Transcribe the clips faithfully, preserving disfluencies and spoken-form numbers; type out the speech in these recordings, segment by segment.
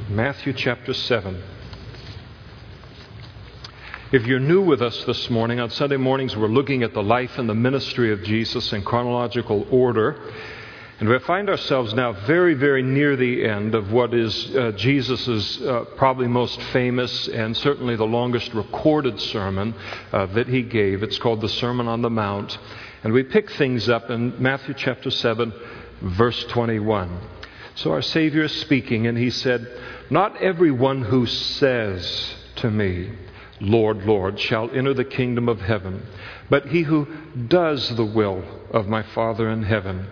Matthew chapter seven. If you're new with us this morning, on Sunday mornings we're looking at the life and the ministry of Jesus in chronological order. And we find ourselves now very, very near the end of what is uh, Jesus' uh, probably most famous and certainly the longest recorded sermon uh, that he gave. It's called the Sermon on the Mount. And we pick things up in Matthew chapter seven, verse twenty-one. So our Savior is speaking, and he said, "Not everyone who says to me, 'Lord, Lord,' shall enter the kingdom of heaven, but he who does the will of my Father in heaven.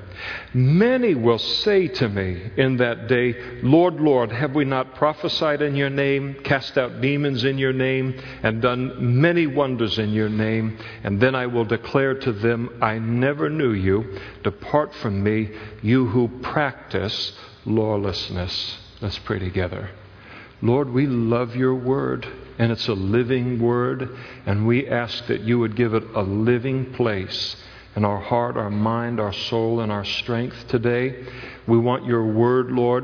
Many will say to me in that day, 'Lord, Lord, have we not prophesied in your name, cast out demons in your name, and done many wonders in your name?' And then I will declare to them, 'I never knew you. Depart from me, you who practice lawlessness.'" Let's pray together. Lord, we love your word, and it's a living word, and we ask that you would give it a living place in our heart, our mind, our soul, and our strength today. We want your word, Lord,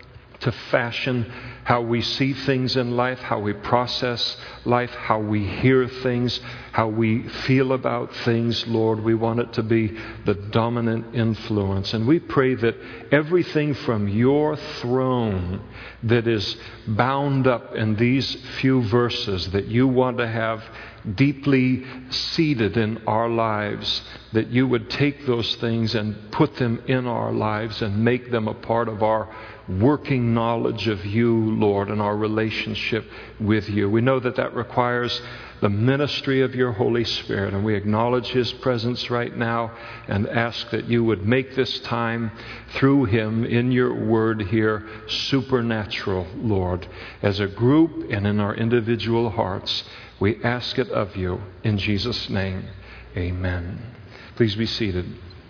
to fashion how we see things in life, how we process life, how we hear things, how we feel about things, Lord. We want it to be the dominant influence. And we pray that everything from your throne that is bound up in these few verses that you want to have deeply seated in our lives, that you would take those things and put them in our lives and make them a part of our working knowledge of you, Lord, and our relationship with you. We know that that requires the ministry of your Holy Spirit, and we acknowledge his presence right now and ask that you would make this time through him in your word here supernatural, Lord, as a group and in our individual hearts. We ask it of you in Jesus' name. Amen. Please be seated.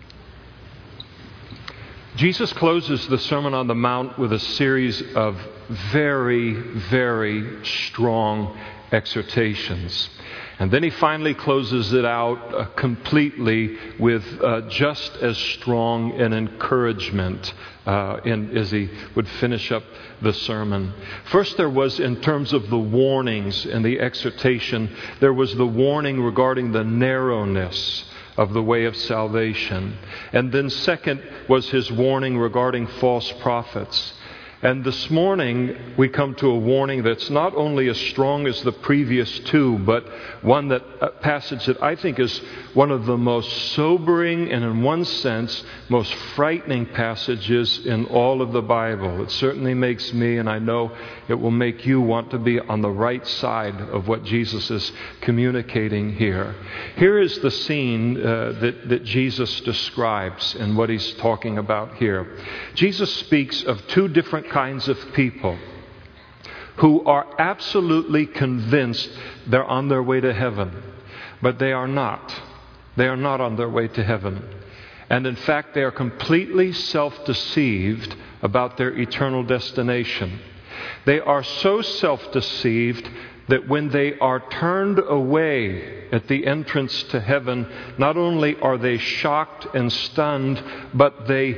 Jesus closes the Sermon on the Mount with a series of very, very strong exhortations. And then he finally closes it out uh, completely with uh, just as strong an encouragement uh, in, as he would finish up the sermon. First, there was, in terms of the warnings and the exhortation, there was the warning regarding the narrowness of the way of salvation. And then second was his warning regarding false prophets. And this morning we come to a warning that's not only as strong as the previous two, but one that a passage that I think is one of the most sobering and in one sense most frightening passages in all of the Bible. It certainly makes me, and I know it will make you, want to be on the right side of what Jesus is communicating here. Here is the scene uh, that, that Jesus describes and what he's talking about here. Jesus speaks of two different kinds of people who are absolutely convinced they're on their way to heaven, but they are not. They are not on their way to heaven. And in fact, they are completely self-deceived about their eternal destination. They are so self-deceived that when they are turned away at the entrance to heaven, not only are they shocked and stunned, but they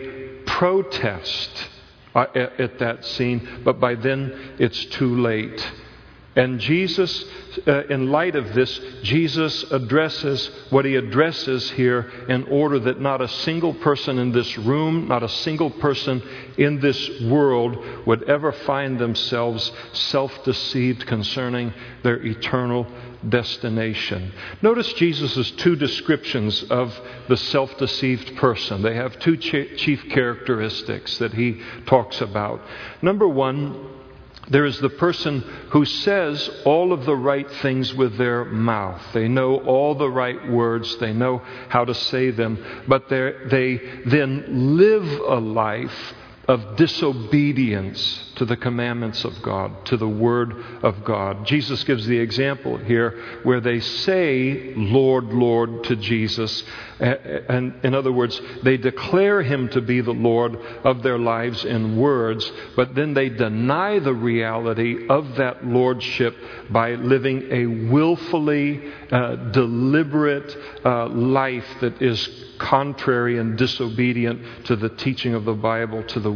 protest Uh, at, at that scene, but by then it's too late. And Jesus, uh, in light of this, Jesus addresses what he addresses here in order that not a single person in this room, not a single person in this world would ever find themselves self-deceived concerning their eternal destination. Notice Jesus' two descriptions of the self-deceived person. They have two chief characteristics that he talks about. Number one, there is the person who says all of the right things with their mouth. They know all the right words. They know how to say them. But they then live a life of disobedience to the commandments of God, to the Word of God. Jesus gives the example here where they say, "Lord, Lord," to Jesus. And in other words, they declare him to be the Lord of their lives in words, but then they deny the reality of that lordship by living a willfully uh, deliberate uh, life that is contrary and disobedient to the teaching of the Bible, to the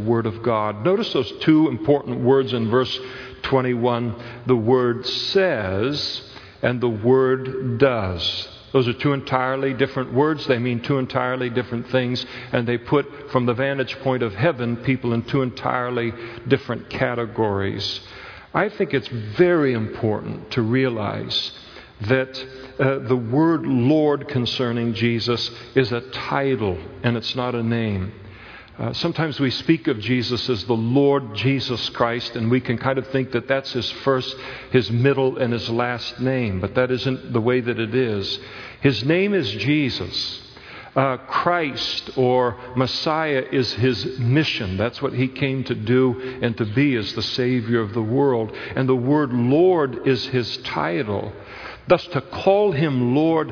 Word of God. Notice those two important words in verse twenty-one. The Word says and the Word does. Those are two entirely different words. They mean two entirely different things. And they put, from the vantage point of heaven, people in two entirely different categories. I think it's very important to realize that uh, the word Lord concerning Jesus is a title and it's not a name. Uh, sometimes we speak of Jesus as the Lord Jesus Christ, and we can kind of think that that's his first, his middle, and his last name. But that isn't the way that it is. His name is Jesus. Uh, Christ or Messiah is his mission. That's what he came to do and to be as the Savior of the world. And the word Lord is his title. Thus, to call him Lord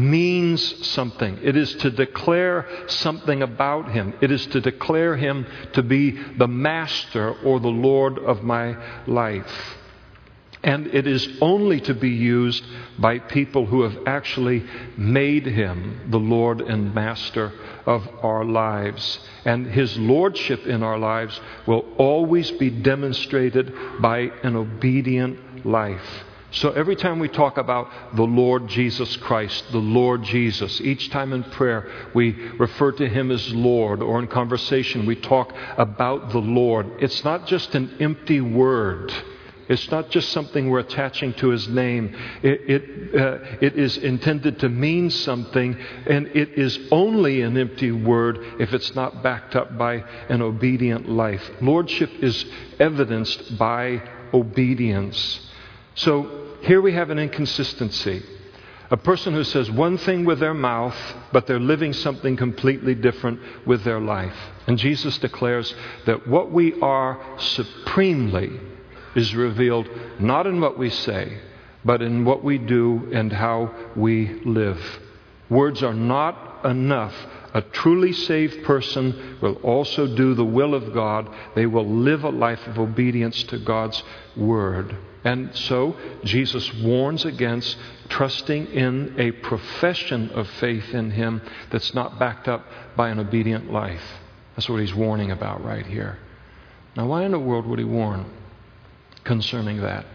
means something. It is to declare something about him. It is to declare him to be the master or the Lord of my life. And it is only to be used by people who have actually made him the Lord and master of our lives. And his lordship in our lives will always be demonstrated by an obedient life. So every time we talk about the Lord Jesus Christ, the Lord Jesus, each time in prayer we refer to him as Lord, or in conversation we talk about the Lord. It's not just an empty word. It's not just something we're attaching to his name. It, it, uh, it is intended to mean something, and it is only an empty word if it's not backed up by an obedient life. Lordship is evidenced by obedience. So here we have an inconsistency. A person who says one thing with their mouth, but they're living something completely different with their life. And Jesus declares that what we are supremely is revealed not in what we say, but in what we do and how we live. Words are not enough. A truly saved person will also do the will of God. They will live a life of obedience to God's Word. And so Jesus warns against trusting in a profession of faith in him that's not backed up by an obedient life. That's what he's warning about right here. Now, why in the world would he warn concerning that?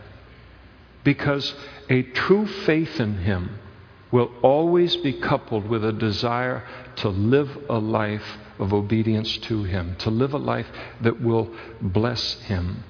Because a true faith in him will always be coupled with a desire to live a life of obedience to him, to live a life that will bless him.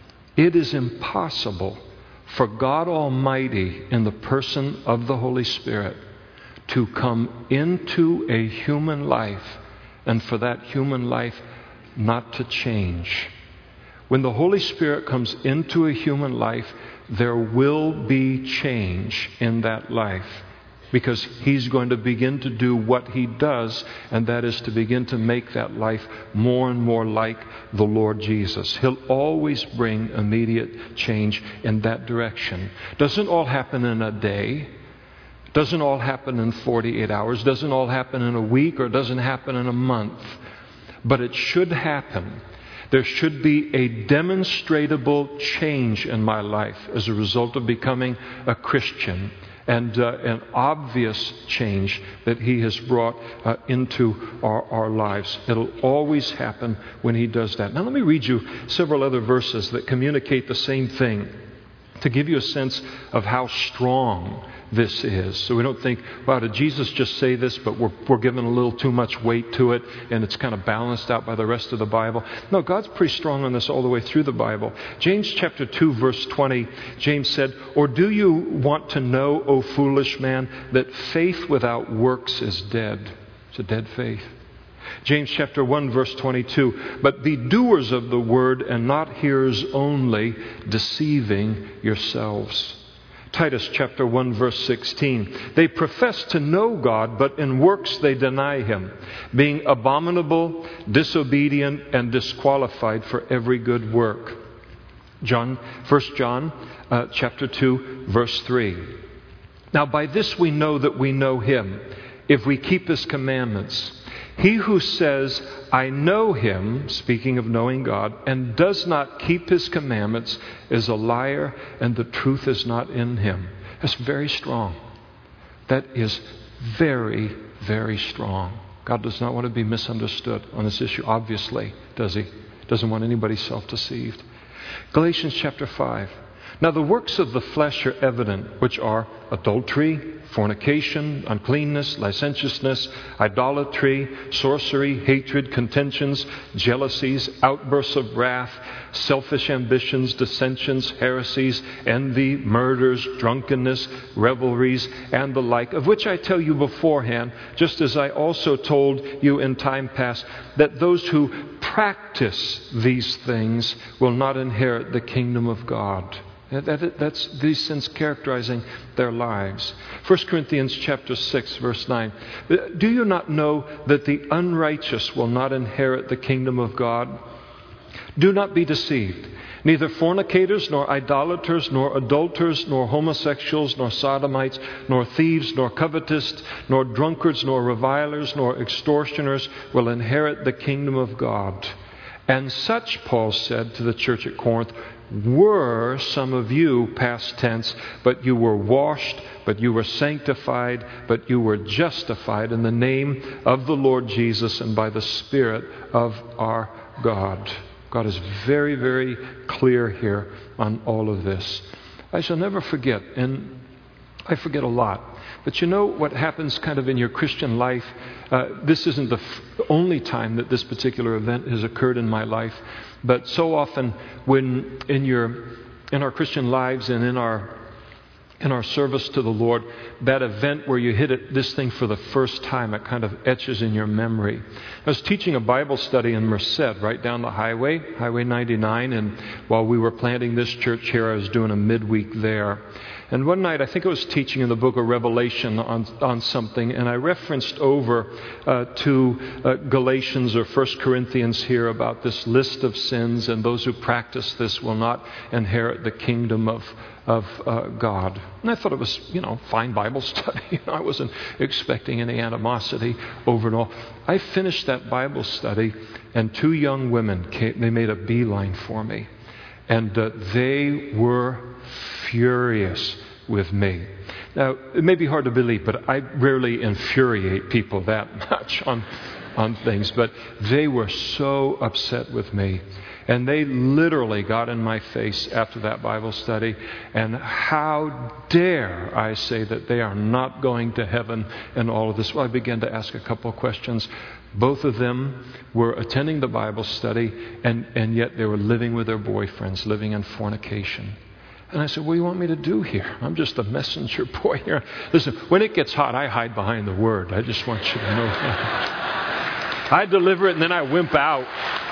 It is impossible for God Almighty in the person of the Holy Spirit to come into a human life and for that human life not to change. When the Holy Spirit comes into a human life, there will be change in that life. Because he's going to begin to do what he does, and that is to begin to make that life more and more like the Lord Jesus. He'll always bring immediate change in that direction. Doesn't all happen in a day. Doesn't all happen in forty-eight hours. Doesn't all happen in a week, or doesn't happen in a month. But it should happen. There should be a demonstrable change in my life as a result of becoming a Christian. And uh, an obvious change that he has brought uh, into our, our lives. It'll always happen when he does that. Now let me read you several other verses that communicate the same thing, to give you a sense of how strong this is. So we don't think, wow, did Jesus just say this, but we're, we're giving a little too much weight to it, and it's kind of balanced out by the rest of the Bible. No, God's pretty strong on this all the way through the Bible. James chapter two, verse twenty, James said, "Or do you want to know, O foolish man, that faith without works is dead?" It's a dead faith. James chapter one, verse twenty-two, "But be doers of the word and not hearers only, deceiving yourselves." Titus chapter one, verse sixteen, "They profess to know God, but in works they deny him, being abominable, disobedient, and disqualified for every good work." John, First John uh, chapter two, verse three. "Now by this we know that we know him, if we keep his commandments. He who says, 'I know him,'" speaking of knowing God, "and does not keep his commandments is a liar, and the truth is not in him." That's very strong. That is very, very strong. God does not want to be misunderstood on this issue, obviously, does he? Doesn't want anybody self-deceived. Galatians chapter five. Now the works of the flesh are evident, which are adultery, fornication, uncleanness, licentiousness, idolatry, sorcery, hatred, contentions, jealousies, outbursts of wrath, selfish ambitions, dissensions, heresies, envy, murders, drunkenness, revelries, and the like, of which I tell you beforehand, just as I also told you in time past, that those who practice these things will not inherit the kingdom of God. That, that's these sins characterizing their lives. First Corinthians chapter six, verse nine. Do you not know that the unrighteous will not inherit the kingdom of God? Do not be deceived. Neither fornicators, nor idolaters, nor adulterers, nor homosexuals, nor sodomites, nor thieves, nor covetous, nor drunkards, nor revilers, nor extortioners will inherit the kingdom of God. And such, Paul said to the church at Corinth, were some of you, past tense, but you were washed, but you were sanctified, but you were justified in the name of the Lord Jesus and by the Spirit of our God. God is very, very clear here on all of this. I shall never forget, and I forget a lot, but you know what happens kind of in your Christian life? Uh, this isn't the f- only time that this particular event has occurred in my life, but so often when in your in our Christian lives and in our in our service to the Lord, that event where you hit it, this thing for the first time, it kind of etches in your memory. I was teaching a Bible study in Merced, right down the highway, Highway ninety-nine, and while we were planting this church here, I was doing a midweek there. And one night, I think I was teaching in the book of Revelation on, on something, and I referenced over uh, to uh, Galatians or First Corinthians here about this list of sins, and those who practice this will not inherit the kingdom of of uh, God. And I thought it was, you know, fine Bible study. I wasn't expecting any animosity over it all. I finished that Bible study, and two young women came, they made a beeline for me. And uh, they were furious with me. Now, it may be hard to believe, but I rarely infuriate people that much on, on things. But they were so upset with me. And they literally got in my face after that Bible study. And how dare I say that they are not going to heaven and all of this? Well, I began to ask a couple of questions. Both of them were attending the Bible study, and, and yet they were living with their boyfriends, living in fornication. And I said, what do you want me to do here? I'm just a messenger boy here. Listen, when it gets hot, I hide behind the Word. I just want you to know that. I deliver it and then I wimp out.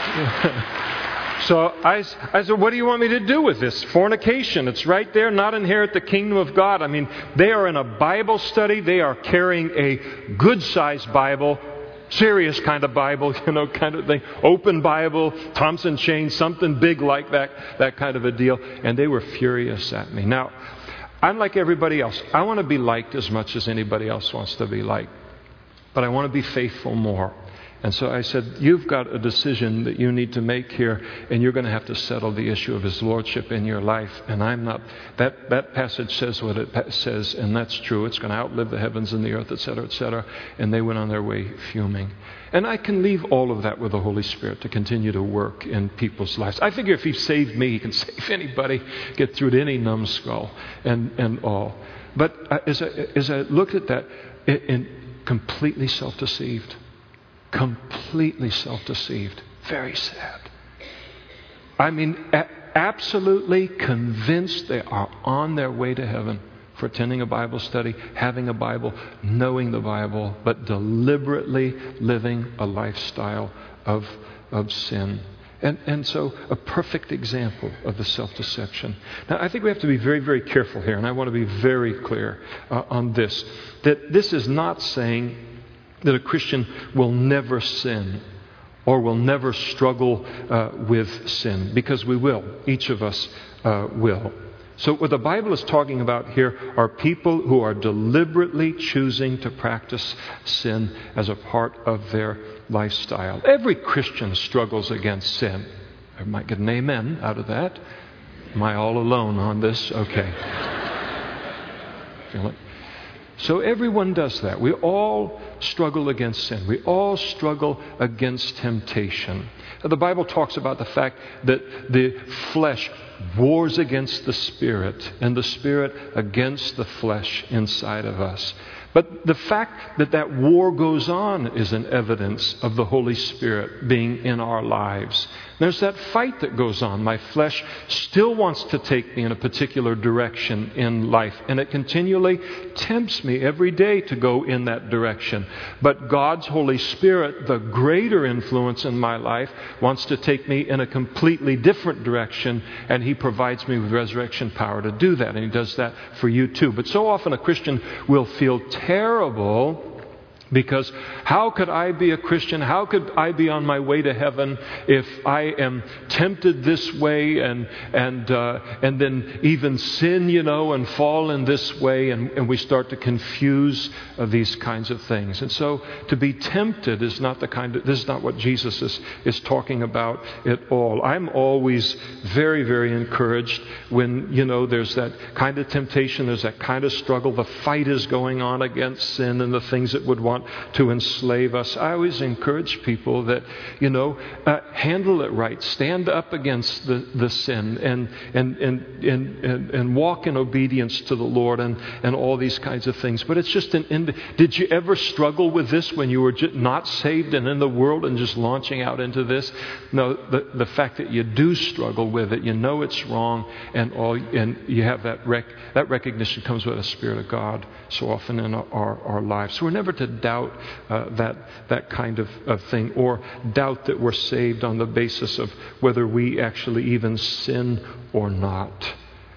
So I, I said, what do you want me to do with this? Fornication. It's right there. Not inherit the kingdom of God. I mean, they are in a Bible study. They are carrying a good-sized Bible, serious kind of Bible, you know, kind of thing. Open Bible, Thompson chain, something big like that, that kind of a deal. And they were furious at me. Now, I'm like everybody else. I want to be liked as much as anybody else wants to be liked. But I want to be faithful more. And so I said, you've got a decision that you need to make here, and you're going to have to settle the issue of His Lordship in your life. And I'm not, that, that passage says what it says, and that's true. It's going to outlive the heavens and the earth, et cetera, et cetera. And they went on their way fuming. And I can leave all of that with the Holy Spirit to continue to work in people's lives. I figure if He saved me, He can save anybody, get through to any numbskull and, and all. But as I, as I looked at that, it, it completely self-deceived. Completely self-deceived. Very sad. I mean, a- absolutely convinced they are on their way to heaven for attending a Bible study, having a Bible, knowing the Bible, but deliberately living a lifestyle of, of sin. And, and so a perfect example of the self-deception. Now, I think we have to be very, very careful here, and I want to be very clear uh, on this, that this is not saying that a Christian will never sin or will never struggle uh, with sin, because we will. Each of us uh, will. So what the Bible is talking about here are people who are deliberately choosing to practice sin as a part of their lifestyle. Every Christian struggles against sin. I might get an amen out of that. Am I all alone on this? Okay. Feel it? So everyone does that. We all struggle against sin. We all struggle against temptation. The Bible talks about the fact that the flesh wars against the Spirit, and the Spirit against the flesh inside of us. But the fact that that war goes on is an evidence of the Holy Spirit being in our lives. There's that fight that goes on. My flesh still wants to take me in a particular direction in life, and it continually tempts me every day to go in that direction. But God's Holy Spirit, the greater influence in my life, wants to take me in a completely different direction, and He provides me with resurrection power to do that, and He does that for you too. But so often a Christian will feel terrible because how could I be a Christian? How could I be on my way to heaven if I am tempted this way and and uh, and then even sin, you know, and fall in this way, and, and we start to confuse uh, these kinds of things. And so to be tempted is not the kind of, this is not what Jesus is, is talking about at all. I'm always very, very encouraged when, you know, there's that kind of temptation, there's that kind of struggle, the fight is going on against sin and the things that would want to enslave us. I always encourage people that, you know, uh, handle it right. Stand up against the, the sin and and, and and and and walk in obedience to the Lord and, and all these kinds of things. But it's just an end. Did you ever struggle with this when you were just not saved and in the world and just launching out into this? No, the, the fact that you do struggle with it, you know it's wrong, and all, and you have that rec, that recognition comes with the Spirit of God so often in our, our, our lives. So we're never to doubt uh, that that kind of, of thing, or doubt that we're saved on the basis of whether we actually even sin or not.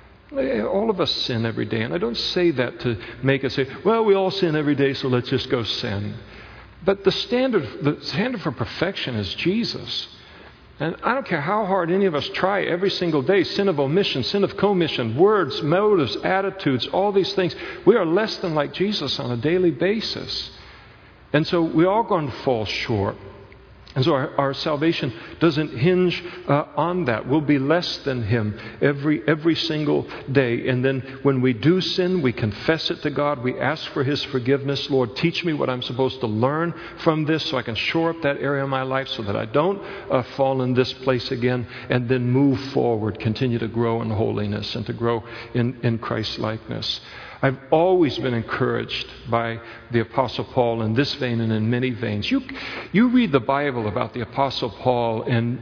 All of us sin every day, and I don't say that to make us say, well, we all sin every day, so let's just go sin. But the standard, the standard for perfection is Jesus. And I don't care how hard any of us try every single day, sin of omission, sin of commission, words, motives, attitudes, all these things, we are less than like Jesus on a daily basis. And so we're all going to fall short. And so our, our salvation doesn't hinge uh, on that. We'll be less than Him every every single day. And then when we do sin, we confess it to God. We ask for His forgiveness. Lord, teach me what I'm supposed to learn from this so I can shore up that area of my life so that I don't uh, fall in this place again, and then move forward, continue to grow in holiness and to grow in, in Christ-likeness. I've always been encouraged by the Apostle Paul in this vein and in many veins. You you read the Bible about the Apostle Paul, and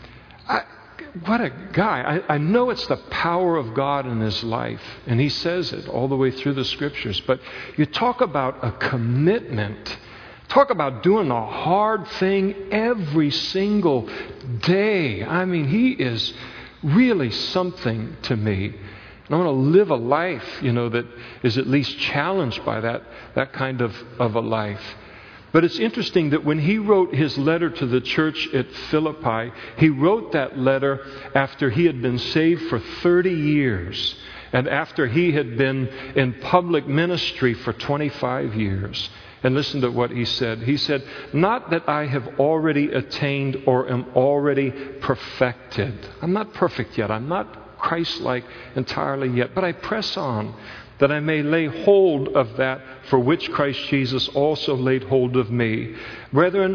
I, what a guy. I, I know it's the power of God in his life, and he says it all the way through the Scriptures. But you talk about a commitment. Talk about doing a hard thing every single day. I mean, he is really something to me. And I want to live a life, you know, that is at least challenged by that, that kind of, of a life. But it's interesting that when he wrote his letter to the church at Philippi, he wrote that letter after he had been saved for thirty years and after he had been in public ministry for twenty-five years. And listen to what he said. He said, "Not that I have already attained or am already perfected." I'm not perfect yet. I'm not Christ-like entirely yet, but I press on that I may lay hold of that for which Christ Jesus also laid hold of me. Brethren,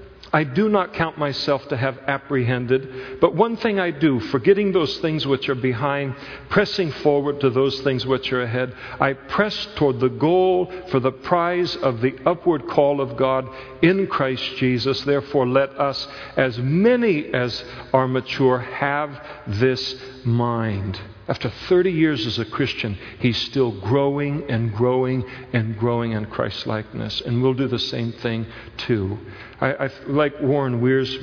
I do not count myself to have apprehended, but one thing I do, forgetting those things which are behind, pressing forward to those things which are ahead, I press toward the goal for the prize of the upward call of God in Christ Jesus. Therefore, let us, as many as are mature, have this mind. After thirty years as a Christian, he's still growing and growing and growing in Christ-likeness. And we'll do the same thing too. I, I like Warren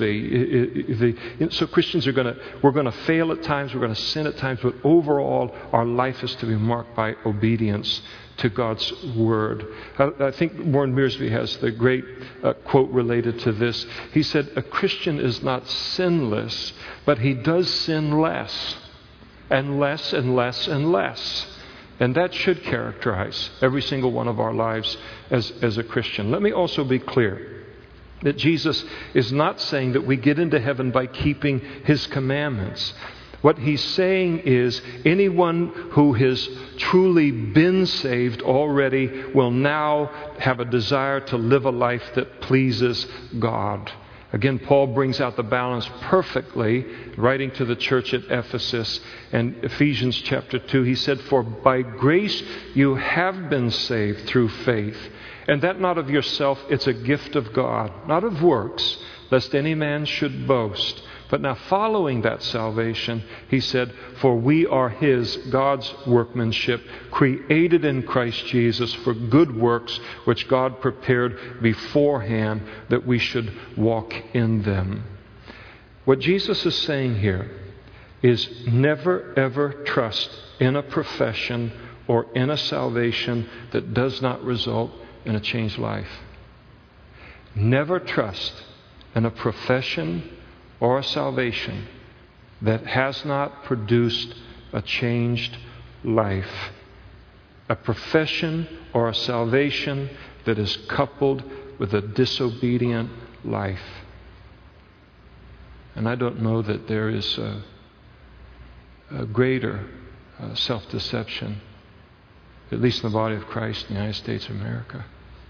Wiersbe. So Christians are going to, we're going to fail at times, we're going to sin at times, but overall, our life is to be marked by obedience to God's Word. I, I think Warren Wiersbe has the great uh, quote related to this. He said, "A Christian is not sinless, but he does sin less. And less and less and less." And that should characterize every single one of our lives as, as a Christian. Let me also be clear that Jesus is not saying that we get into heaven by keeping His commandments. What he's saying is anyone who has truly been saved already will now have a desire to live a life that pleases God. Again, Paul brings out the balance perfectly, writing to the church at Ephesus. And Ephesians chapter two, he said, "For by grace you have been saved through faith. And that not of yourself, it's a gift of God, not of works, lest any man should boast." But now following that salvation, he said, "For we are His, God's workmanship, created in Christ Jesus for good works, which God prepared beforehand that we should walk in them." What Jesus is saying here is never ever trust in a profession or in a salvation that does not result in a changed life. Never trust in a profession or a salvation that has not produced a changed life. A profession or a salvation that is coupled with a disobedient life. And I don't know that there is a, a greater uh, self-deception, at least in the body of Christ in the United States of America.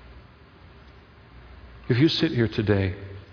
If you sit here today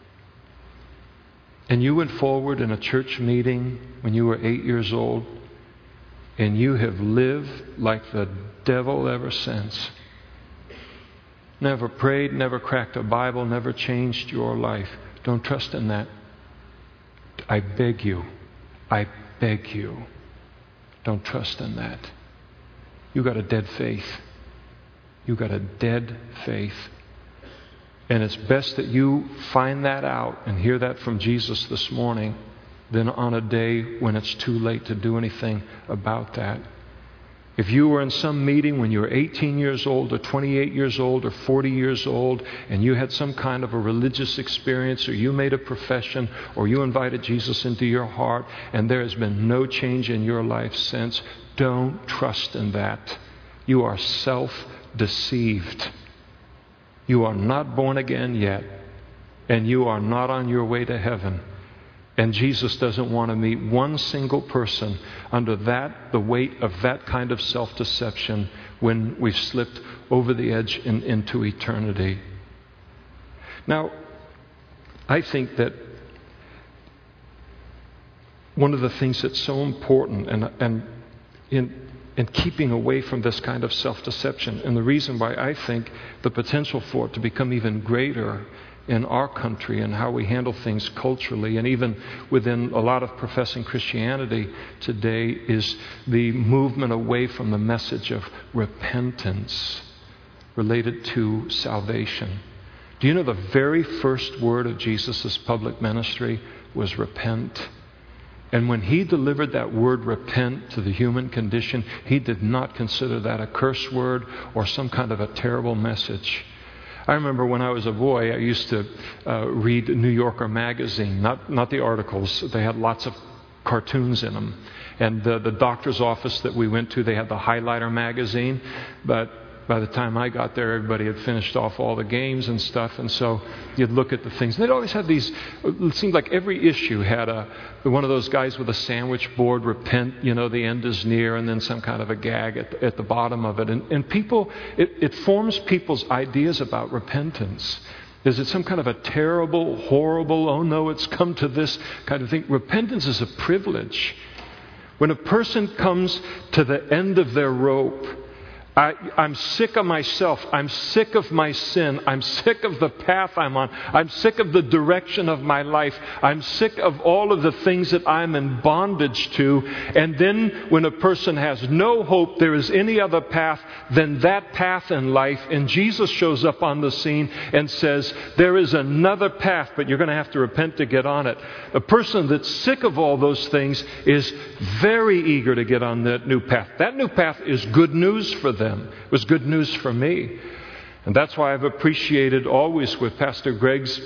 and you went forward in a church meeting when you were eight years old, and you have lived like the devil ever since, never prayed, never cracked a Bible, never changed your life, don't trust in that. I beg you, I beg you, don't trust in that. You got a dead faith. You got a dead faith. And it's best that you find that out and hear that from Jesus this morning than on a day when it's too late to do anything about that. If you were in some meeting when you were eighteen years old or twenty-eight years old or forty years old and you had some kind of a religious experience or you made a profession or you invited Jesus into your heart and there has been no change in your life since, don't trust in that. You are self-deceived. You are not born again yet, and you are not on your way to heaven. And Jesus doesn't want to meet one single person under that, the weight of that kind of self-deception when we've slipped over the edge in, into eternity. Now, I think that one of the things that's so important and, and in And keeping away from this kind of self-deception. And the reason why I think the potential for it to become even greater in our country and how we handle things culturally and even within a lot of professing Christianity today is the movement away from the message of repentance related to salvation. Do you know the very first word of Jesus' public ministry was repent? And when He delivered that word repent to the human condition, He did not consider that a curse word or some kind of a terrible message. I remember when I was a boy, I used to uh, read New Yorker magazine, not, not the articles. They had lots of cartoons in them. And the, the doctor's office that we went to, they had the Highlighter magazine. But by the time I got there, everybody had finished off all the games and stuff. And so you'd look at the things. They'd always have these, it seemed like every issue had a one of those guys with a sandwich board, repent, you know, the end is near, and then some kind of a gag at, at the bottom of it. And, and people, it, it forms people's ideas about repentance. Is it some kind of a terrible, horrible, oh no, it's come to this kind of thing? Repentance is a privilege. When a person comes to the end of their rope, I, I'm sick of myself. I'm sick of my sin. I'm sick of the path I'm on. I'm sick of the direction of my life. I'm sick of all of the things that I'm in bondage to. And then when a person has no hope there is any other path than that path in life, and Jesus shows up on the scene and says, there is another path, but you're going to have to repent to get on it. A person that's sick of all those things is very eager to get on that new path. That new path is good news for them. It was good news for me. And that's why I've appreciated always with Pastor Greg's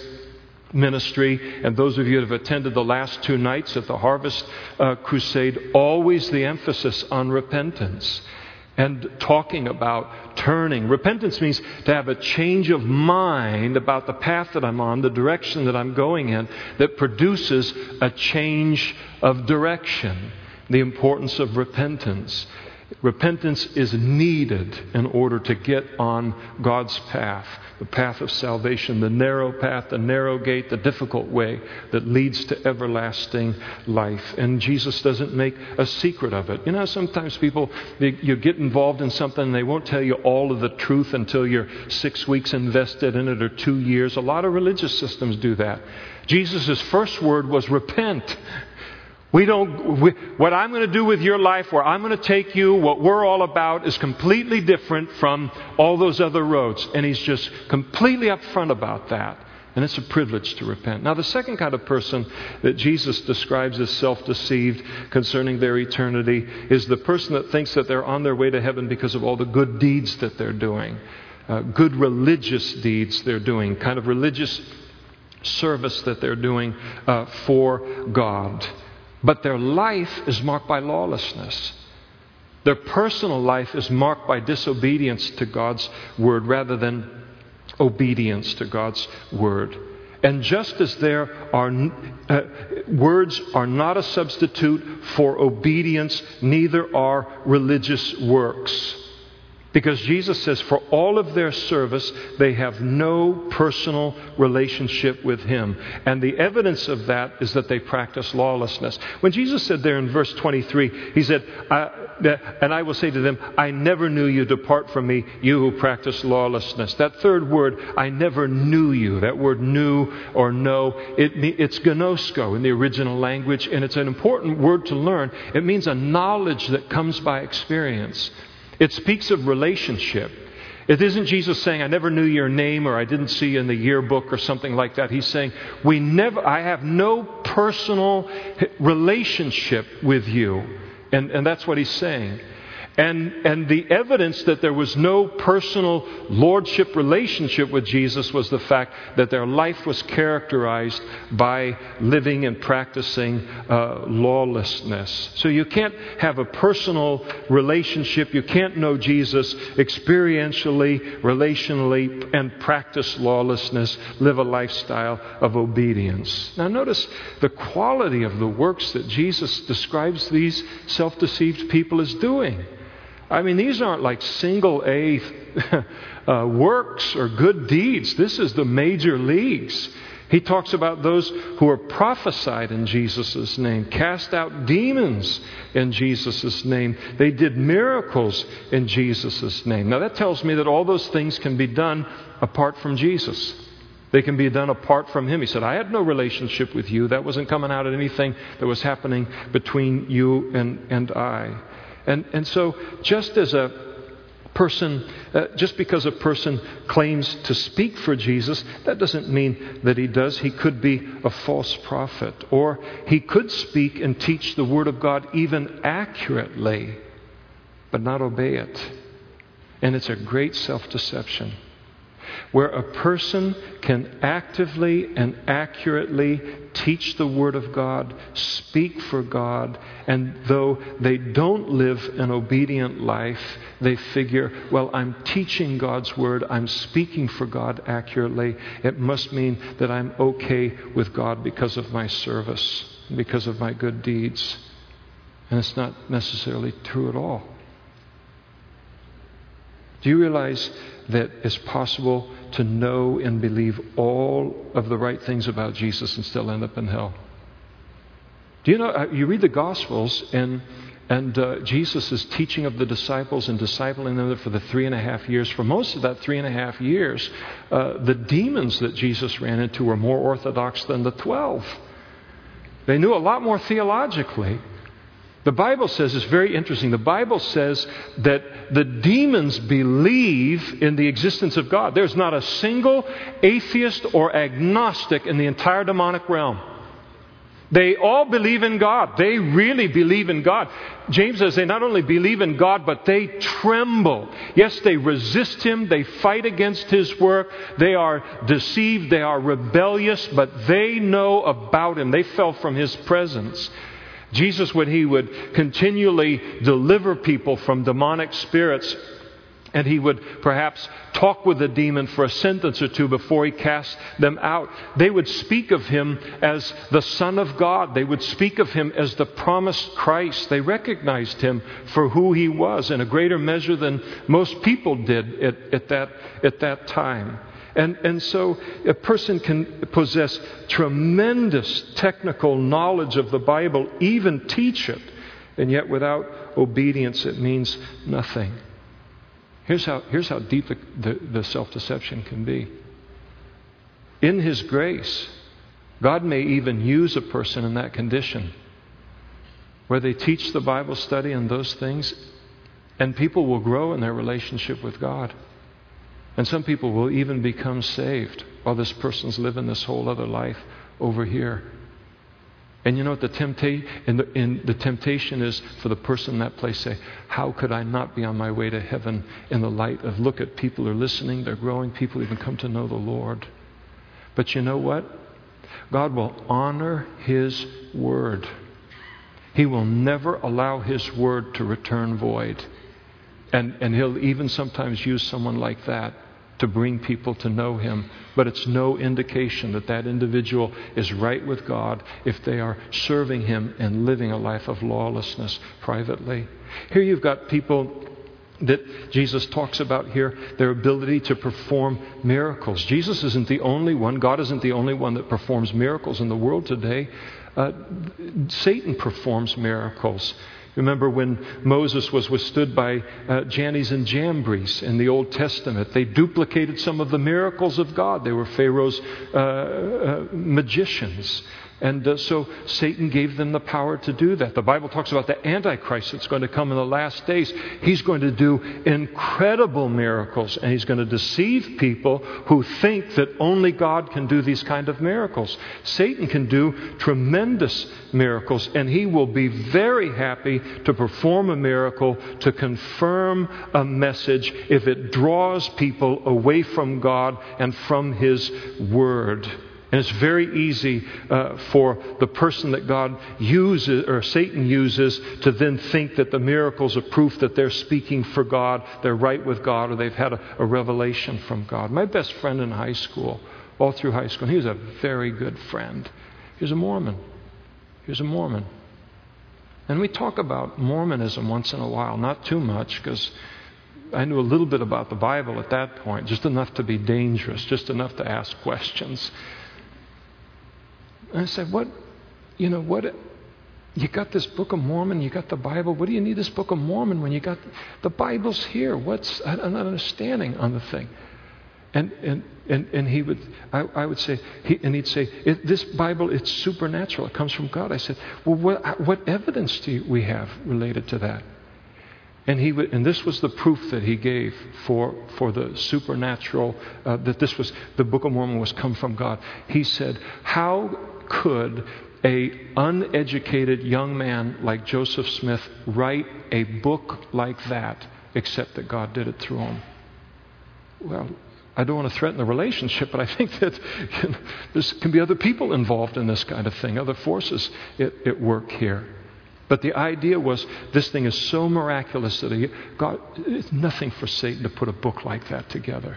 ministry, and those of you that have attended the last two nights at the Harvest uh, Crusade, always the emphasis on repentance. and talking about turning. Repentance means to have a change of mind about the path that I'm on, the direction that I'm going in, that produces a change of direction. The importance of repentance. Repentance is needed in order to get on God's path, the path of salvation, the narrow path, the narrow gate, the difficult way that leads to everlasting life. And Jesus doesn't make a secret of it. You know, sometimes people, they, you get involved in something and they won't tell you all of the truth until you're six weeks invested in it or two years. A lot of religious systems do that. Jesus' first word was repent. We don't, we, what I'm going to do with your life, where I'm going to take you, what we're all about is completely different from all those other roads. And He's just completely upfront about that. And it's a privilege to repent. Now, the second kind of person that Jesus describes as self-deceived concerning their eternity is the person that thinks that they're on their way to heaven because of all the good deeds that they're doing. Uh, good religious deeds they're doing. Kind of religious service that they're doing uh, for God. But their life is marked by lawlessness. Their personal life is marked by disobedience to God's word rather than obedience to God's word. And just as there are uh, words are not a substitute for obedience, neither are religious works. Because Jesus says for all of their service, they have no personal relationship with Him. And the evidence of that is that they practice lawlessness. When Jesus said there in verse twenty-three, He said, I, and I will say to them, I never knew you, depart from me, you who practice lawlessness. That third word, I never knew you, that word knew or know, it, it's gnosko in the original language, and it's an important word to learn. It means a knowledge that comes by experience. It speaks of relationship. It isn't Jesus saying, I never knew your name or I didn't see you in the yearbook or something like that. He's saying, we never, I have no personal relationship with you. And, and that's what He's saying. And, and the evidence that there was no personal lordship relationship with Jesus was the fact that their life was characterized by living and practicing uh, lawlessness. So you can't have a personal relationship. You can't know Jesus experientially, relationally, and practice lawlessness, live a lifestyle of obedience. Now notice the quality of the works that Jesus describes these self-deceived people as doing. I mean, these aren't like single A uh, works or good deeds. This is the major leagues. He talks about those who are prophesied in Jesus' name, cast out demons in Jesus' name. They did miracles in Jesus' name. Now that tells me that all those things can be done apart from Jesus. They can be done apart from Him. He said, I had no relationship with you. That wasn't coming out of anything that was happening between you and, and I. And and so just as a person, uh, just because a person claims to speak for Jesus, that doesn't mean that he does. He could be a false prophet, or he could speak and teach the Word of God even accurately, but not obey it. And it's a great self-deception. Where a person can actively and accurately teach the Word of God, speak for God, and though they don't live an obedient life, they figure, well, I'm teaching God's Word, I'm speaking for God accurately, it must mean that I'm okay with God because of my service, because of my good deeds. And it's not necessarily true at all. Do you realize that it's possible to know and believe all of the right things about Jesus and still end up in hell? Do you know, you read the Gospels and and uh, Jesus is teaching of the disciples and discipling them for the three and a half years. For most of that three and a half years, uh, the demons that Jesus ran into were more orthodox than the twelve. They knew a lot more theologically. The Bible says, it's very interesting, the Bible says that the demons believe in the existence of God. There's not a single atheist or agnostic in the entire demonic realm. They all believe in God. They really believe in God. James says they not only believe in God, but they tremble. Yes, they resist Him. They fight against His work. They are deceived. They are rebellious, but they know about Him. They fell from His presence. Jesus, when he would continually deliver people from demonic spirits, and he would perhaps talk with the demon for a sentence or two before he cast them out, they would speak of him as the Son of God. They would speak of him as the promised Christ. They recognized him for who he was in a greater measure than most people did at, at, that, at that time. And, and so a person can possess tremendous technical knowledge of the Bible, even teach it, and yet without obedience it means nothing. Here's how, here's how deep the, the, the self-deception can be. In His grace, God may even use a person in that condition where they teach the Bible study and those things, and people will grow in their relationship with God. And some people will even become saved while this person's living this whole other life over here. And you know what the, tempta- and the, and the temptation is for the person in that place say, how could I not be on my way to heaven in the light of, look at people are listening, they're growing, people even come to know the Lord. But you know what? God will honor His word. He will never allow His word to return void. And, and He'll even sometimes use someone like that to bring people to know Him. But it's no indication that that individual is right with God if they are serving Him and living a life of lawlessness privately. Here you've got people that Jesus talks about here, their ability to perform miracles. Jesus isn't the only one. God isn't the only one that performs miracles in the world today. Uh, Satan performs miracles. Remember when Moses was withstood by uh, Jannes and Jambres in the Old Testament. They duplicated some of the miracles of God. They were Pharaoh's uh, uh, magicians. And uh, so Satan gave them the power to do that. The Bible talks about the Antichrist that's going to come in the last days. He's going to do incredible miracles, and he's going to deceive people who think that only God can do these kind of miracles. Satan can do tremendous miracles, and he will be very happy to perform a miracle to confirm a message if it draws people away from God and from His Word. And it's very easy uh, for the person that God uses, or Satan uses, to then think that the miracles are proof that they're speaking for God, they're right with God, or they've had a, a revelation from God. My best friend in high school, all through high school, he was a very good friend. He was a Mormon. He was a Mormon. And we talk about Mormonism once in a while, not too much, because I knew a little bit about the Bible at that point, just enough to be dangerous, just enough to ask questions. And I said, what, you know, what, you got this Book of Mormon, you got the Bible. What do you need this Book of Mormon when you got, the Bible's here? What's, I'm not understanding on the thing. And and and, and he would, I, I would say, he, and he'd say, it, this Bible, it's supernatural. It comes from God. I said, well, what, what evidence do you, we have related to that? And he would, and this was the proof that he gave for for the supernatural, uh, that this was, the Book of Mormon was come from God. He said, how could a uneducated young man like Joseph Smith write a book like that except that God did it through him? Well, I don't want to threaten the relationship, but I think that, you know, there can be other people involved in this kind of thing, other forces at, at work here. But the idea was, this thing is so miraculous that he, God, it's nothing for Satan to put a book like that together.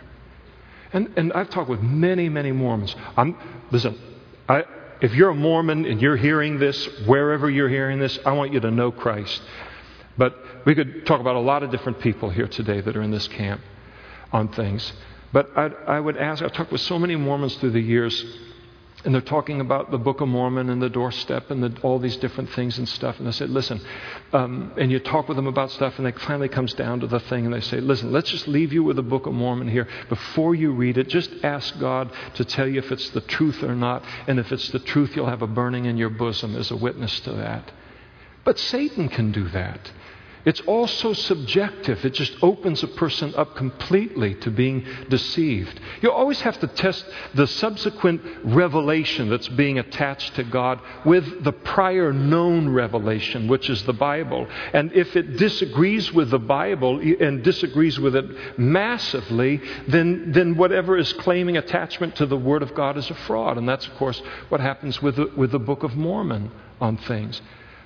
And and I've talked with many, many Mormons. I'm listen, I, if you're a Mormon and you're hearing this, wherever you're hearing this, I want you to know Christ. But we could talk about a lot of different people here today that are in this camp on things. But I, I would ask, I've talked with so many Mormons through the years, and they're talking about the Book of Mormon and the doorstep and the, all these different things and stuff. And I said, listen, um, and you talk with them about stuff, and it finally comes down to the thing, and they say, listen, let's just leave you with the Book of Mormon here. Before you read it, just ask God to tell you if it's the truth or not. And if it's the truth, you'll have a burning in your bosom as a witness to that. But Satan can do that. It's all so subjective. It just opens a person up completely to being deceived. You always have to test the subsequent revelation that's being attached to God with the prior known revelation, which is the Bible. And if it disagrees with the Bible and disagrees with it massively, then, then whatever is claiming attachment to the Word of God is a fraud. And that's, of course, what happens with the, with the Book of Mormon on things.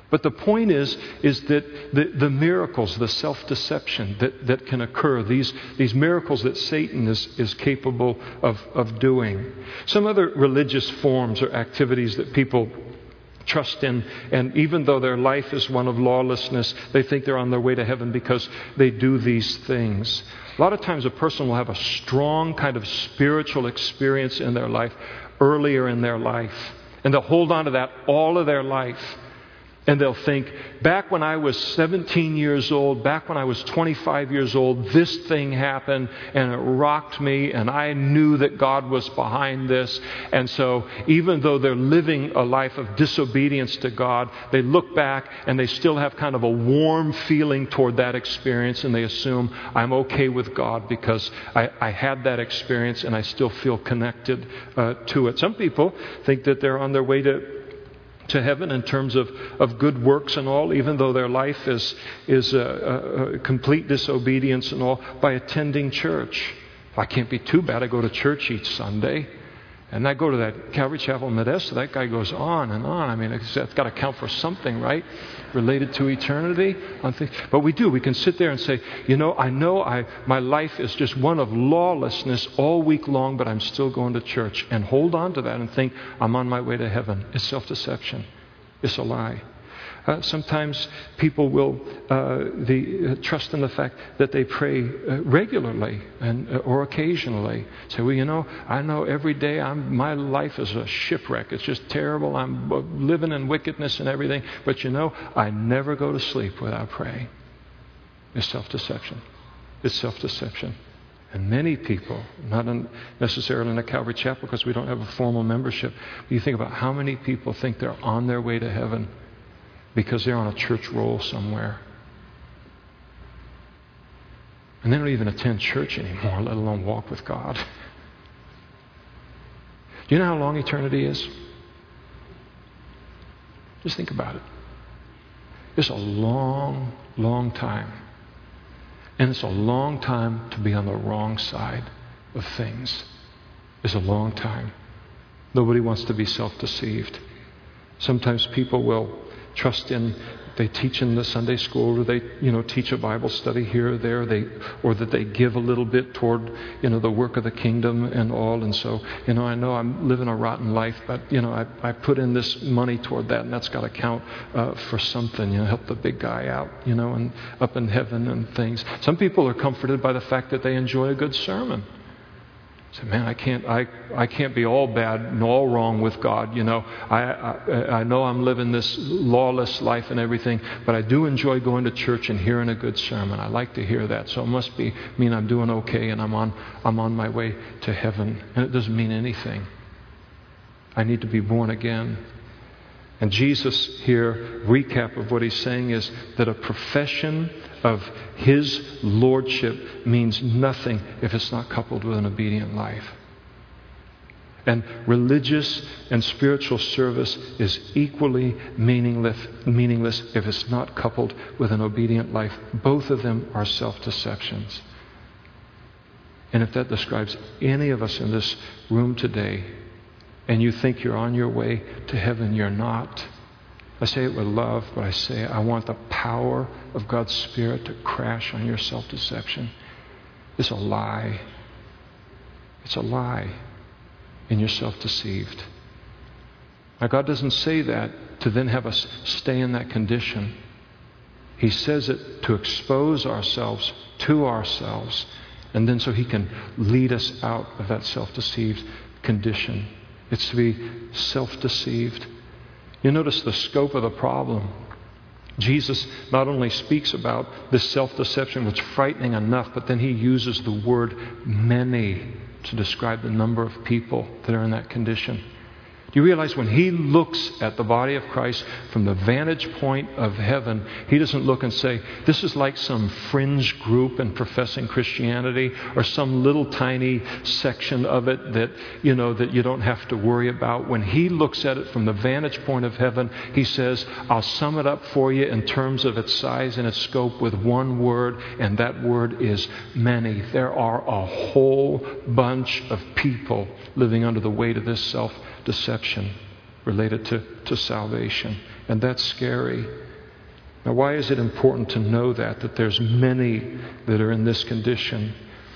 But the point is, is that the, the miracles, the self-deception that, that can occur, these, these miracles that Satan is, is capable of, of doing. Some other religious forms or activities that people trust in, and even though their life is one of lawlessness, they think they're on their way to heaven because they do these things. A lot of times a person will have a strong kind of spiritual experience in their life earlier in their life, and they'll hold on to that all of their life. And they'll think, back when I was seventeen years old, back when I was twenty-five years old, this thing happened and it rocked me and I knew that God was behind this. And so even though they're living a life of disobedience to God, they look back and they still have kind of a warm feeling toward that experience, and they assume, I'm okay with God because I, I had that experience and I still feel connected uh, to it. Some people think that they're on their way to to heaven in terms of, of good works and all, even though their life is, is a, a, a complete disobedience and all, by attending church. I can't be too bad. I go to church each Sunday. And I go to that Calvary Chapel in Modesto. That guy goes on and on. I mean, it's, it's got to count for something, right? Related to eternity. But we do. We can sit there and say, you know, I know I my life is just one of lawlessness all week long, but I'm still going to church. And hold on to that and think, I'm on my way to heaven. It's self-deception. It's a lie. Uh, sometimes people will uh, the, uh, trust in the fact that they pray uh, regularly and uh, or occasionally. Say, well, you know, I know every day I'm, my life is a shipwreck. It's just terrible. I'm uh, living in wickedness and everything. But you know, I never go to sleep without praying. It's self-deception. It's self-deception. And many people, not in necessarily in a Calvary Chapel because we don't have a formal membership, but you think about how many people think they're on their way to heaven because they're on a church roll somewhere. And they don't even attend church anymore, let alone walk with God. Do you know how long eternity is? Just think about it. It's a long, long time. And it's a long time to be on the wrong side of things. It's a long time. Nobody wants to be self-deceived. Sometimes people will trust in, they teach in the Sunday school, or they, you know, teach a Bible study here or there, they, or that they give a little bit toward, you know, the work of the kingdom and all. And so, you know, I know I'm living a rotten life, but, you know, I, I put in this money toward that, and that's got to count uh, for something, you know, help the big guy out, you know, and up in heaven and things. Some people are comforted by the fact that they enjoy a good sermon. Say, man, I can't, I, I can't be all bad and all wrong with God. You know, I, I, I know I'm living this lawless life and everything, but I do enjoy going to church and hearing a good sermon. I like to hear that, so it must be mean I'm doing okay and I'm on, I'm on my way to heaven. And it doesn't mean anything. I need to be born again. And Jesus here, recap of what he's saying is that a profession of his lordship means nothing if it's not coupled with an obedient life. And religious and spiritual service is equally meaningless, meaningless if it's not coupled with an obedient life. Both of them are self-deceptions. And if that describes any of us in this room today, and you think you're on your way to heaven, you're not. I say it with love, but I say I want the power of God's Spirit to crash on your self-deception. It's a lie. It's a lie. And you're self-deceived. Now, God doesn't say that to then have us stay in that condition. He says it to expose ourselves to ourselves, and then so He can lead us out of that self-deceived condition. It's to be self-deceived. You notice the scope of the problem. Jesus not only speaks about this self-deception, which is frightening enough, but then He uses the word many to describe the number of people that are in that condition. Do you realize when He looks at the body of Christ from the vantage point of heaven, He doesn't look and say, this is like some fringe group in professing Christianity or some little tiny section of it that, you know, that you don't have to worry about. When He looks at it from the vantage point of heaven, He says, I'll sum it up for you in terms of its size and its scope with one word, and that word is many. There are a whole bunch of people living under the weight of this self deception related to, to salvation. And that's scary. Now, why is it important to know that, that there's many that are in this condition?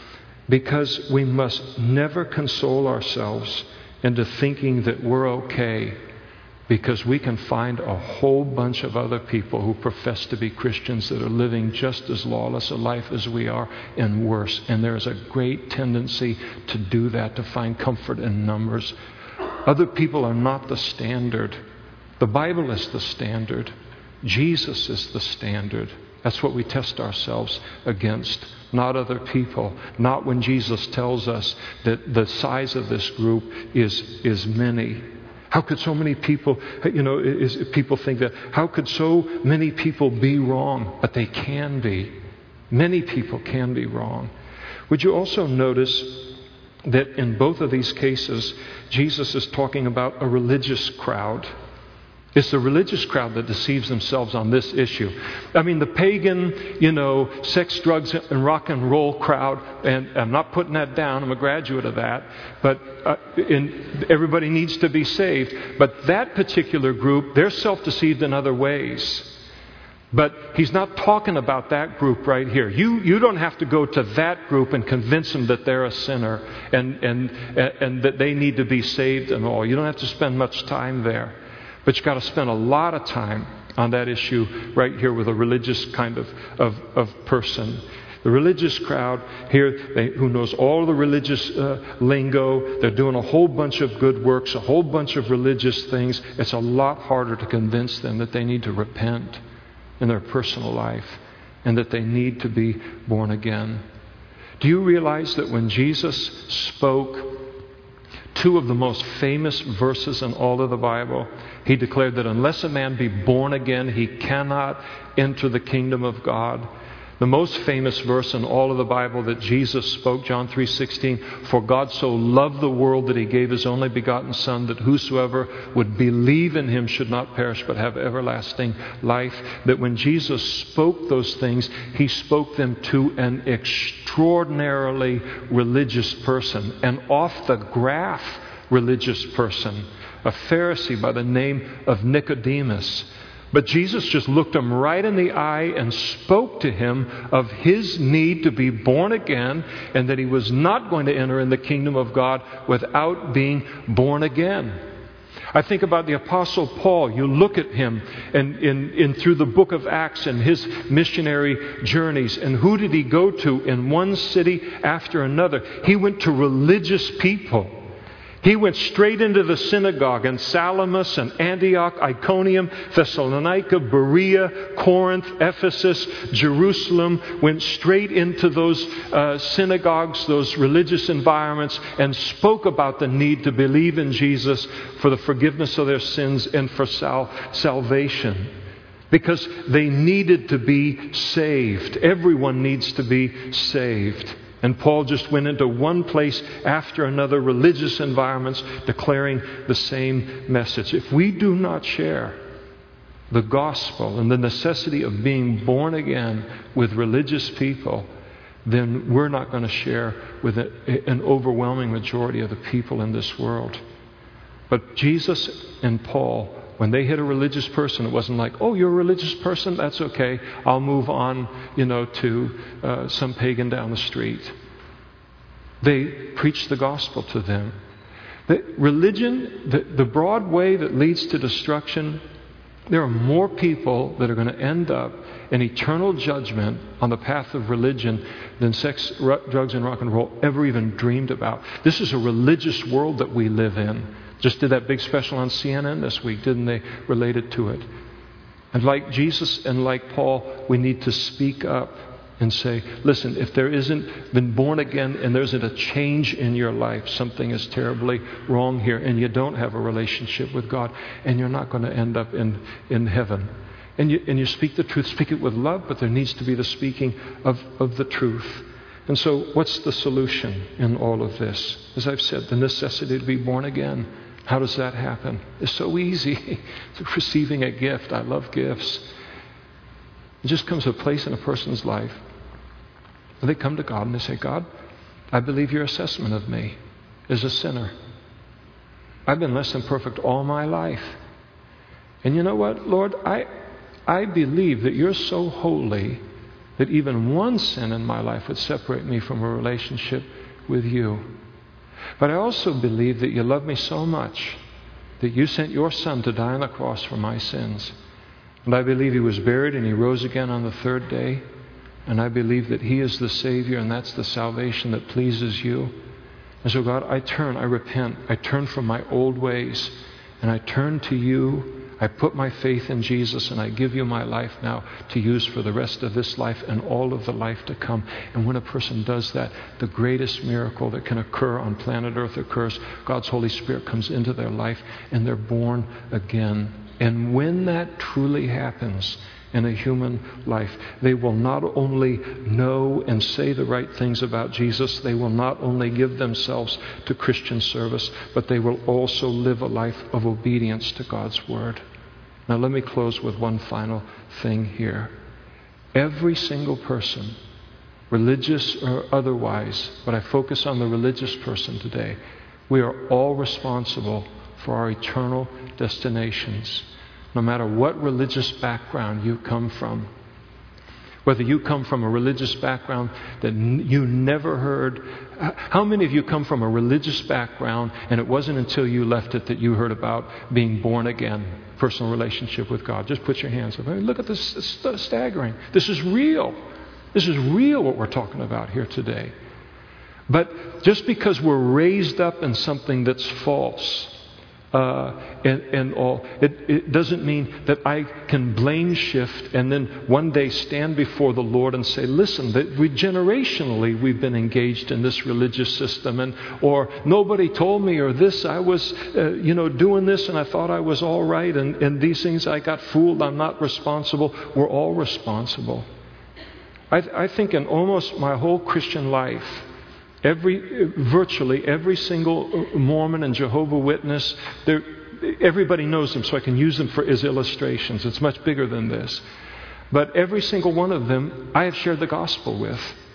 Because we must never console ourselves into thinking that we're okay, because we can find a whole bunch of other people who profess to be Christians that are living just as lawless a life as we are, and worse. And there's a great tendency to do that, to find comfort in numbers. Other people are not the standard. The Bible is the standard. Jesus is the standard. That's what we test ourselves against, not other people. Not when Jesus tells us that the size of this group is, is many. How could so many people, you know, is, people think that, how could so many people be wrong? But they can be. Many people can be wrong. Would you also notice that in both of these cases, Jesus is talking about a religious crowd? It's the religious crowd that deceives themselves on this issue. I mean, the pagan, you know, sex, drugs, and rock and roll crowd, and I'm not putting that down, I'm a graduate of that, but uh, in, everybody needs to be saved. But that particular group, they're self-deceived in other ways. But he's not talking about that group right here. You you don't have to go to that group and convince them that they're a sinner and and and that they need to be saved and all. You don't have to spend much time there. But you've got to spend a lot of time on that issue right here with a religious kind of, of, of person. The religious crowd here, they, who knows all the religious uh, lingo, they're doing a whole bunch of good works, a whole bunch of religious things. It's a lot harder to convince them that they need to repent in their personal life and that they need to be born again. Do you realize that when Jesus spoke two of the most famous verses in all of the Bible, he declared that unless a man be born again, he cannot enter the kingdom of God? The most famous verse in all of the Bible that Jesus spoke, John three sixteen, for God so loved the world that he gave his only begotten Son, that whosoever would believe in him should not perish but have everlasting life. That when Jesus spoke those things, he spoke them to an extraordinarily religious person, an off-the-graph religious person, a Pharisee by the name of Nicodemus. But Jesus just looked him right in the eye and spoke to him of his need to be born again, and that he was not going to enter in the kingdom of God without being born again. I think about the Apostle Paul. You look at him and in, in through the book of Acts and his missionary journeys. And who did he go to in one city after another? He went to religious people. He went straight into the synagogue in Salamis and Antioch, Iconium, Thessalonica, Berea, Corinth, Ephesus, Jerusalem. Went straight into those uh, synagogues, those religious environments, and spoke about the need to believe in Jesus for the forgiveness of their sins and for sal- salvation. Because they needed to be saved. Everyone needs to be saved. And Paul just went into one place after another, religious environments, declaring the same message. If we do not share the gospel and the necessity of being born again with religious people, then we're not going to share with an overwhelming majority of the people in this world. But Jesus and Paul, when they hit a religious person, it wasn't like, oh, you're a religious person? That's okay. I'll move on, you know, to uh, some pagan down the street. They preached the gospel to them. The religion, the, the broad way that leads to destruction, there are more people that are going to end up in eternal judgment on the path of religion than sex, drugs, and rock and roll ever even dreamed about. This is a religious world that we live in. Just did that big special on C N N this week, didn't they? Related to it. And like Jesus and like Paul, we need to speak up and say, listen, if there isn't been born again and there isn't a change in your life, something is terribly wrong here, and you don't have a relationship with God, and you're not going to end up in, in heaven. And you, and you speak the truth, speak it with love, but there needs to be the speaking of, of the truth. And so what's the solution in all of this? As I've said, the necessity to be born again. How does that happen? It's so easy. It's receiving a gift. I love gifts. It just comes to a place in a person's life where they come to God and they say, God, I believe your assessment of me is a sinner. I've been less than perfect all my life. And you know what, Lord, I, I believe that you're so holy that even one sin in my life would separate me from a relationship with you. But I also believe that you love me so much that you sent your Son to die on the cross for my sins. And I believe he was buried and he rose again on the third day. And I believe that he is the Savior, and that's the salvation that pleases you. And so, God, I turn, I repent. I turn from my old ways, and I turn to you. I put my faith in Jesus, and I give you my life now to use for the rest of this life and all of the life to come. And when a person does that, the greatest miracle that can occur on planet Earth occurs. God's Holy Spirit comes into their life, and they're born again. And when that truly happens in a human life, they will not only know and say the right things about Jesus, they will not only give themselves to Christian service, but they will also live a life of obedience to God's Word. Now let me close with one final thing here. Every single person, religious or otherwise, but I focus on the religious person today, we are all responsible for our eternal destinations. No matter what religious background you come from, whether you come from a religious background that you never heard. How many of you come from a religious background and it wasn't until you left it that you heard about being born again, personal relationship with God? Just put your hands up. I mean, look at this. It's staggering. This is real. This is real what we're talking about here today. But just because we're raised up in something that's false, Uh, and, and all. It, it doesn't mean that I can blame shift and then one day stand before the Lord and say, listen, that we generationally we've been engaged in this religious system, and or nobody told me, or this, I was, uh, you know, doing this and I thought I was all right, and, and these things I got fooled, I'm not responsible. We're all responsible. I, I think in almost my whole Christian life, Every, virtually every single Mormon and Jehovah Witness, everybody knows them, so I can use them for as illustrations. It's much bigger than this. But every single one of them, I have shared the gospel with.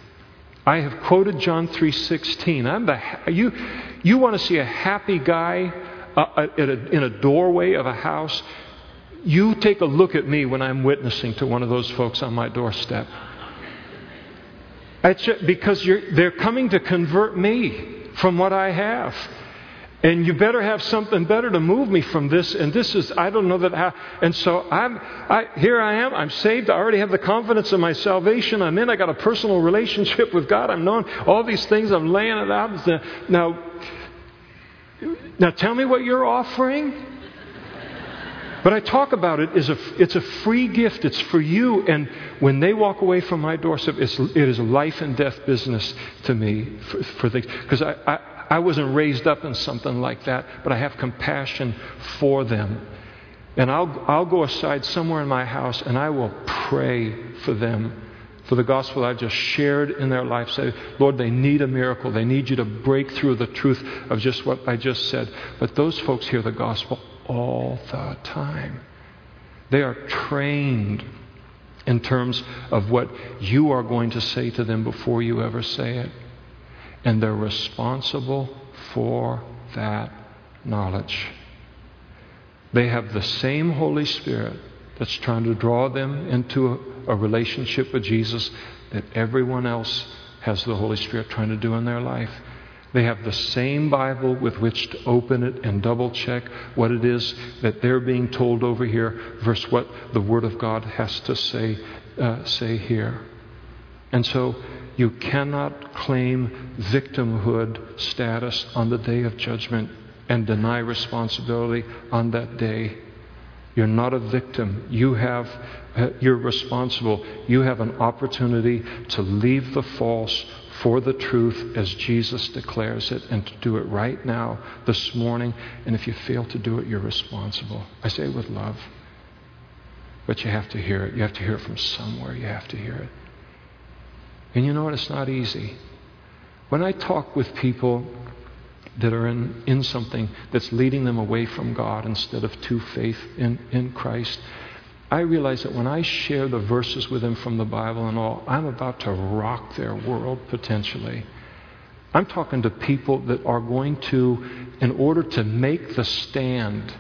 I have quoted John three sixteen. I'm the you. You want to see a happy guy uh, at a, in a doorway of a house? You take a look at me when I'm witnessing to one of those folks on my doorstep. Because you're, they're coming to convert me from what I have. And you better have something better to move me from this. And this is, I don't know that how. And so I'm, I, here I am. I'm saved. I already have the confidence of my salvation. I'm in. I got a personal relationship with God. I'm knowing all these things. I'm laying it out. Now, now tell me what you're offering. But I talk about it as a, it's a free gift. It's for you. And when they walk away from my doorstep, it's, it is a life and death business to me for, for things. Because I, I, I wasn't raised up in something like that, but I have compassion for them. And I'll, I'll go aside somewhere in my house and I will pray for them, for the gospel I've just shared in their life. Say, Lord, they need a miracle. They need you to break through the truth of just what I just said. But those folks hear the gospel all the time. They are trained in terms of what you are going to say to them before you ever say it. And they're responsible for that knowledge. They have the same Holy Spirit that's trying to draw them into a, a relationship with Jesus that everyone else has the Holy Spirit trying to do in their life. They have the same Bible with which to open it and double check what it is that they're being told over here versus what the Word of God has to say, uh, say here. And so you cannot claim victimhood status on the day of judgment and deny responsibility on that day. You're not a victim. You have, uh, you're responsible. You have an opportunity to leave the false for the truth as Jesus declares it, and to do it right now, this morning. And if you fail to do it, you're responsible. I say it with love. But you have to hear it. You have to hear it from somewhere. You have to hear it. And you know what? It's not easy. When I talk with people that are in, in something that's leading them away from God instead of to faith in, in Christ, I realize that when I share the verses with them from the Bible and all, I'm about to rock their world potentially. I'm talking to people that are going to, in order to make the stand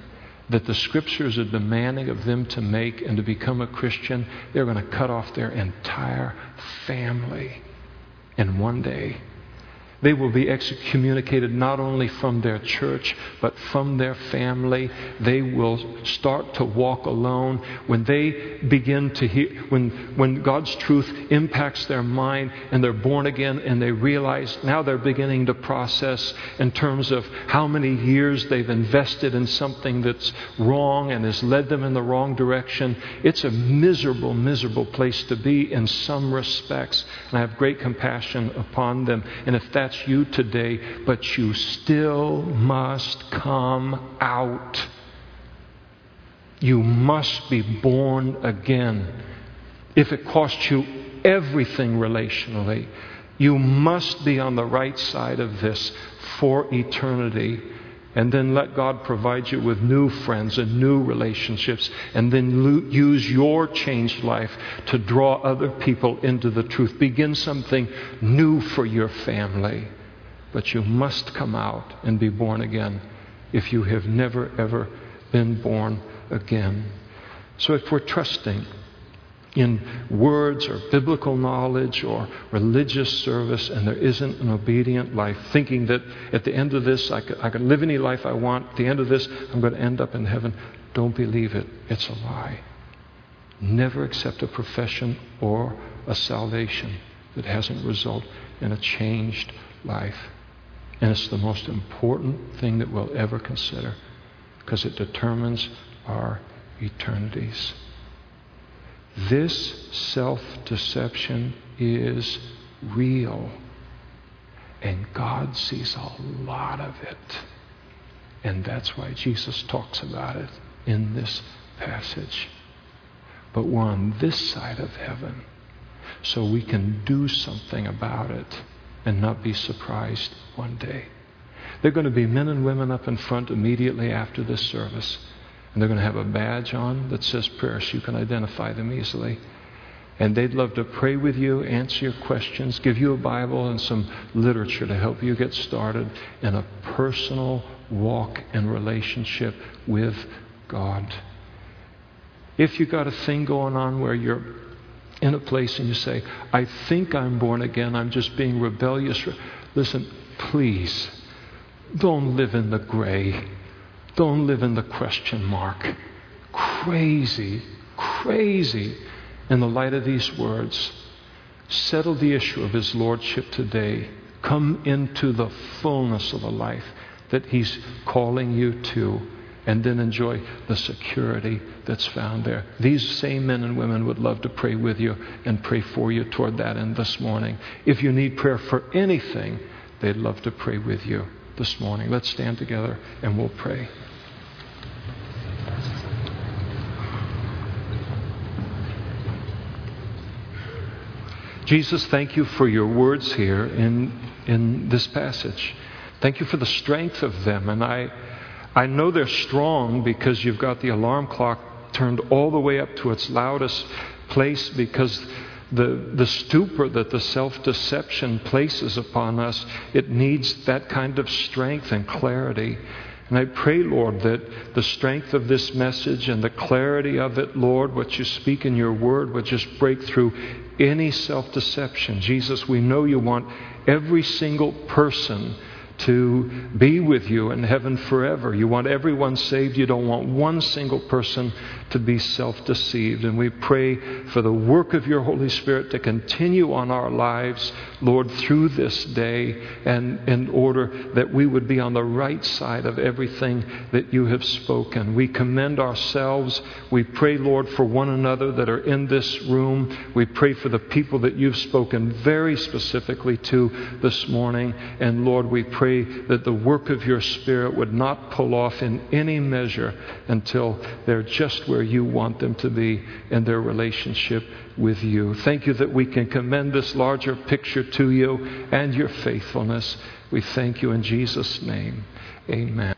that the Scriptures are demanding of them to make and to become a Christian, they're going to cut off their entire family in one day. They will be excommunicated not only from their church, but from their family. They will start to walk alone. When they begin to hear, when, when God's truth impacts their mind and they're born again and they realize now they're beginning to process in terms of how many years they've invested in something that's wrong and has led them in the wrong direction. It's a miserable, miserable place to be in some respects. And I have great compassion upon them. And if that That's you today, but you still must come out. You must be born again. If it costs you everything relationally, you must be on the right side of this for eternity. And then let God provide you with new friends and new relationships. And then lo- use your changed life to draw other people into the truth. Begin something new for your family. But you must come out and be born again if you have never, ever been born again. So if we're trusting in words or biblical knowledge or religious service and there isn't an obedient life, thinking that at the end of this I can, I can live any life I want, at the end of this I'm going to end up in heaven, don't believe it. It's a lie. Never accept a profession or a salvation that hasn't resulted in a changed life. And it's the most important thing that we'll ever consider because it determines our eternities. This self-deception is real. And God sees a lot of it. And that's why Jesus talks about it in this passage. But we're on this side of heaven, so we can do something about it and not be surprised one day. There are going to be men and women up in front immediately after this service. And they're going to have a badge on that says prayer, so you can identify them easily. And they'd love to pray with you, answer your questions, give you a Bible and some literature to help you get started in a personal walk and relationship with God. If you got a thing going on where you're in a place and you say, I think I'm born again, I'm just being rebellious. Listen, please, don't live in the gray. Don't live in the question mark. Crazy, crazy in the light of these words. Settle the issue of His Lordship today. Come into the fullness of the life that He's calling you to, and then enjoy the security that's found there. These same men and women would love to pray with you and pray for you toward that end this morning. If you need prayer for anything, they'd love to pray with you this morning. Let's stand together and we'll pray. Jesus, thank you for your words here in, in this passage. Thank you for the strength of them. And I, I know they're strong because you've got the alarm clock turned all the way up to its loudest place, because the, the stupor that the self-deception places upon us, it needs that kind of strength and clarity. And I pray, Lord, that the strength of this message and the clarity of it, Lord, what you speak in your word would just break through any self-deception. Jesus, we know you want every single person to be with you in heaven forever. You want everyone saved. You don't want one single person to be self-deceived. And we pray for the work of your Holy Spirit to continue on our lives, Lord, through this day, and in order that we would be on the right side of everything that you have spoken. We commend ourselves. We pray, Lord, for one another that are in this room. We pray for the people that you've spoken very specifically to this morning. And Lord, we pray that the work of your Spirit would not pull off in any measure until they're just where you want them to be in their relationship with you. Thank you that we can commend this larger picture to you and your faithfulness. We thank you in Jesus' name. Amen.